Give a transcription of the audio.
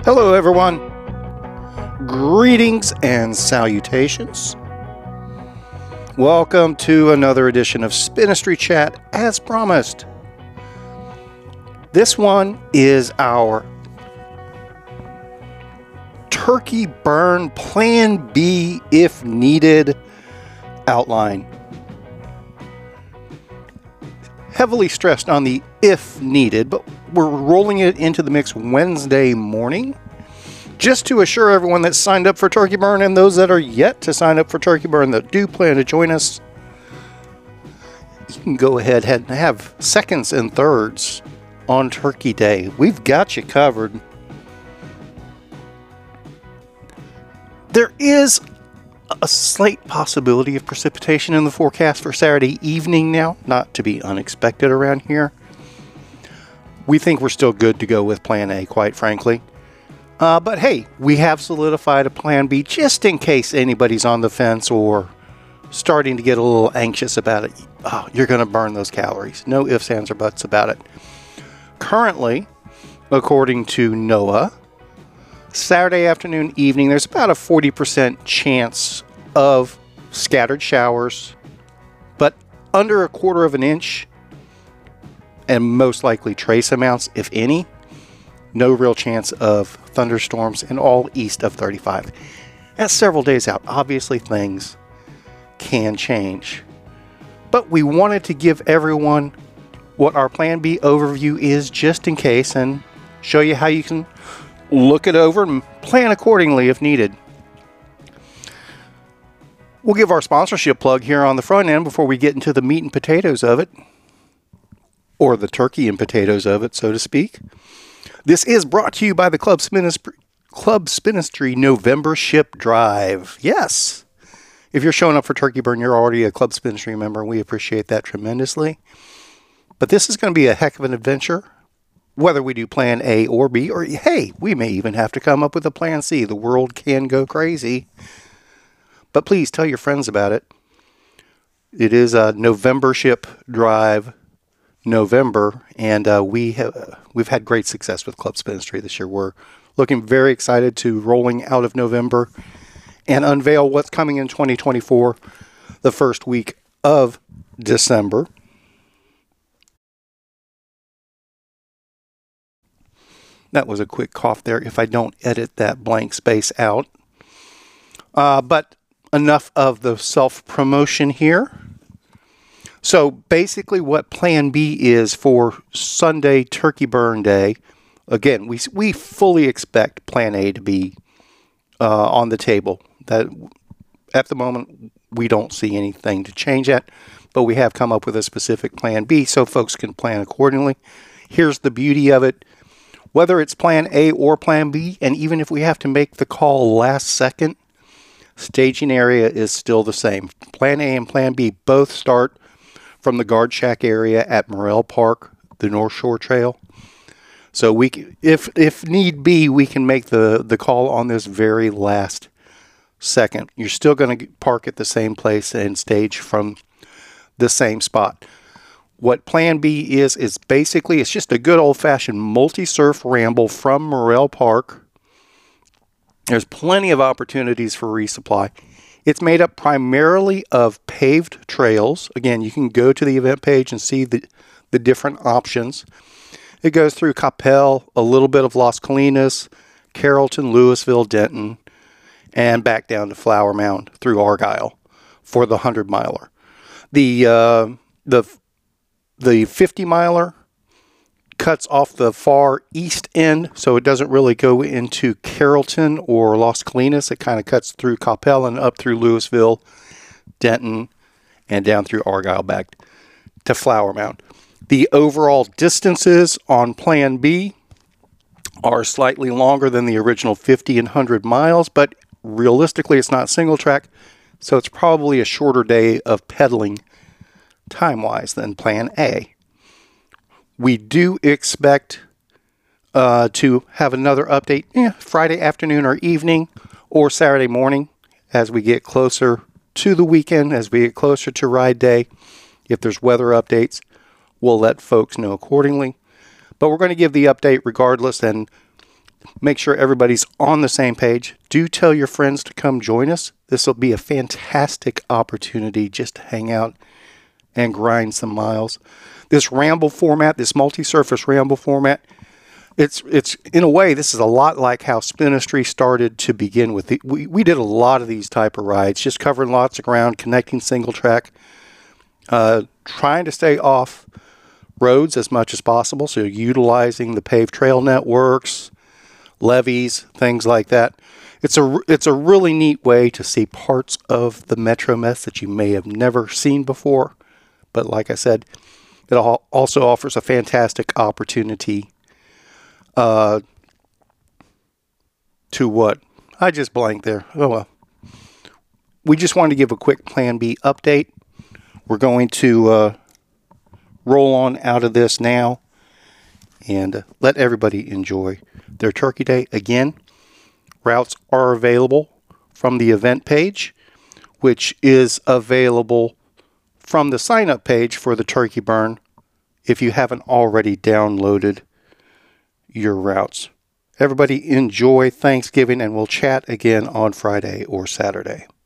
Hello everyone, greetings and salutations. Welcome to another edition of Spinistry Chat as promised. This one is our turkey burn plan B if needed outline. Heavily stressed on the if needed, but we're rolling it into the mix Wednesday morning just to assure everyone that's signed up for Turkey Burn and those that are yet to sign up for Turkey Burn that do plan to join us, you can go ahead and have seconds and thirds on Turkey Day. We've got you covered. There is a slight possibility of precipitation in the forecast for Saturday evening now, not to be unexpected around here. We think we're still good to go with Plan A, quite frankly. But hey, we have solidified a Plan B just in case anybody's on the fence or starting to get a little anxious about it. Oh, you're going to burn those calories. No ifs, ands, or buts about it. Currently, according to NOAA, Saturday afternoon, evening, there's about a 40% chance of scattered showers, but under a quarter of an inch, and most likely trace amounts, if any. No real chance of thunderstorms, and all east of 35. That's several days out. Obviously, things can change. But we wanted to give everyone what our Plan B overview is just in case, and show you how you can look it over and plan accordingly if needed. We'll give our sponsorship plug here on the front end before we get into the meat and potatoes of it, or the turkey and potatoes of it, so to speak. This is brought to you by the Club Spinistry November Ship Drive. Yes, if you're showing up for Turkey Burn, you're already a Club Spinistry member, and we appreciate that tremendously. But this is going to be a heck of an adventure. Whether we do Plan A or B, or hey, we may even have to come up with a Plan C. The world can go crazy. But please tell your friends about it. It is a November Ship Drive November, and we've had great success with Club Spinistry this year. We're looking very excited to rolling out of November and unveil what's coming in 2024 the first week of December. That was a quick cough there if I don't edit that blank space out. But enough of the self-promotion here. So basically what Plan B is for Sunday Turkey Burn Day, again, we fully expect Plan A to be on the table. That at the moment, we don't see anything to change that, but we have come up with a specific Plan B so folks can plan accordingly. Here's the beauty of it. Whether it's Plan A or Plan B, and even if we have to make the call last second, staging area is still the same. Plan A and Plan B both start from the Guard Shack area at Morrell Park, the North Shore Trail. So we, if need be, we can make the call on this very last second. You're still going to park at the same place and stage from the same spot. What Plan B is basically, it's just a good old-fashioned multi-surf ramble from Morrell Park. There's plenty of opportunities for resupply. It's made up primarily of paved trails. Again, you can go to the event page and see the different options. It goes through Coppell, a little bit of Las Colinas, Carrollton, Louisville, Denton, and back down to Flower Mound through Argyle for the 100-miler. The 50-miler cuts off the far east end, so it doesn't really go into Carrollton or Las Colinas. It kind of cuts through Coppell and up through Louisville, Denton, and down through Argyle back to Flower Mound. The overall distances on Plan B are slightly longer than the original 50 and 100 miles, but realistically it's not single track, so it's probably a shorter day of pedaling time-wise than Plan A. We do expect to have another update Friday afternoon or evening or Saturday morning as we get closer to the weekend, as we get closer to ride day. If there's weather updates, we'll let folks know accordingly. But we're going to give the update regardless, and make sure everybody's on the same page. Do tell your friends to come join us. This will be a fantastic opportunity just to hang out and grind some miles. This ramble format, this multi-surface ramble format, it's in a way, this is a lot like how Spinistry started to begin with. We did a lot of these type of rides, just covering lots of ground, connecting single track, trying to stay off roads as much as possible, so utilizing the paved trail networks, levees, things like that. It's a really neat way to see parts of the MetroMess that you may have never seen before. But like I said, it also offers a fantastic opportunity to what? I just blanked there. Oh well. We just wanted to give a quick Plan B update. We're going to roll on out of this now and let everybody enjoy their Turkey Day. Again, routes are available from the event page, which is available from the sign-up page for the Turkey Burn if you haven't already downloaded your routes. Everybody enjoy Thanksgiving, and we'll chat again on Friday or Saturday.